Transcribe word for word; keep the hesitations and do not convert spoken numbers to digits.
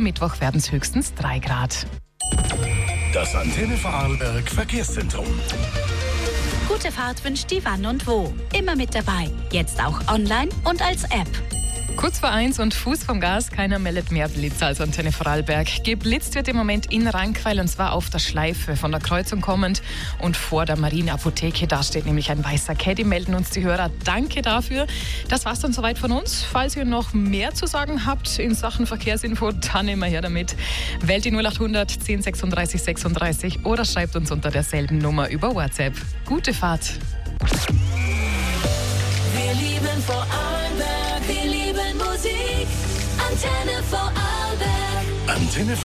Mittwoch werden es höchstens drei Grad. Das Antenne Vorarlberg Verkehrszentrum. Gute Fahrt wünscht die Wann und Wo. Immer mit dabei. Jetzt auch online und als App. Kurz vor eins und Fuß vom Gas, keiner meldet mehr Blitz als Antenne Vorarlberg. Geblitzt wird im Moment in Rankweil und zwar auf der Schleife von der Kreuzung kommend und vor der Marineapotheke. Da steht nämlich ein weißer Caddy, melden uns die Hörer. Danke dafür. Das war's dann soweit von uns. Falls ihr noch mehr zu sagen habt in Sachen Verkehrsinfo, dann immer her damit. Wählt die null acht hundert zehn sechsunddreißig sechsunddreißig oder schreibt uns unter derselben Nummer über WhatsApp. Gute Fahrt. Wir lieben Vorarlberg, wir lieben Musik. Antenne Vorarlberg. Antenne